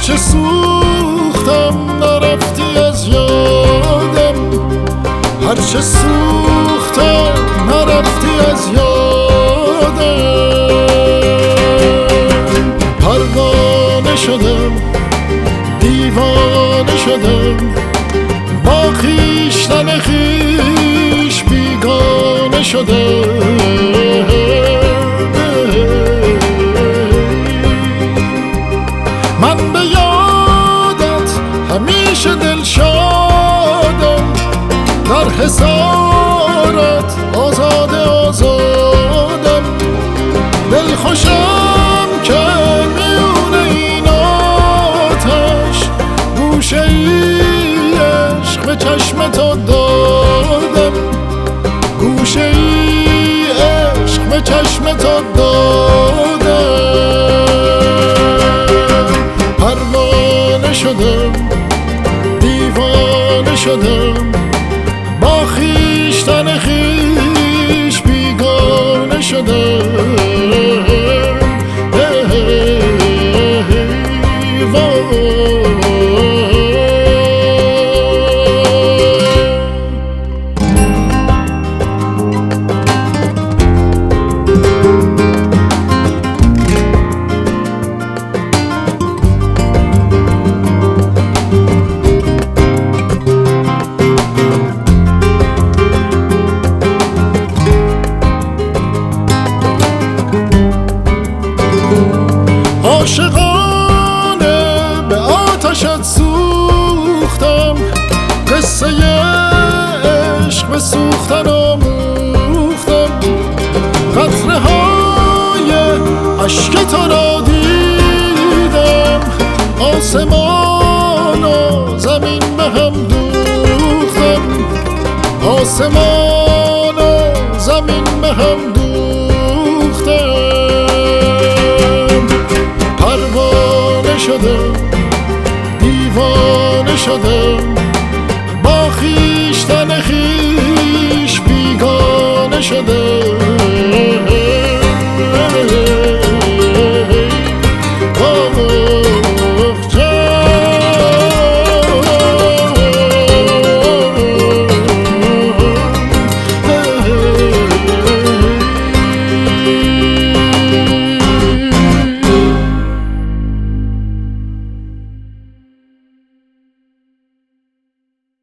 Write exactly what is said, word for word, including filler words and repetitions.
هرچه سوختم نرفتی از یادم، هرچه سوختم نرفتی از یادم. پروانه شدم دیوانه شدم، با خویشتن خویش بیگانه شدم. من به یادت همیشه دلشادم، در حصارت آزاد آزادم. دل خوشم که میون این آتش گوشه ای عشق به چشم تو دادم، گوشه ای عشق به چشم تو دادم. پروانه شدم دیوانه شدم، با خویشتن خویش بیگانه شدم. عاشقانه به آتشت سوختم، قصه عشق به سوختن آموختم. قطره های اشک تو را دیدم، آسمان و زمین به هم دوختم، آسمان و زمین به هم دوختم. پروانه شدم دیوانه شدم،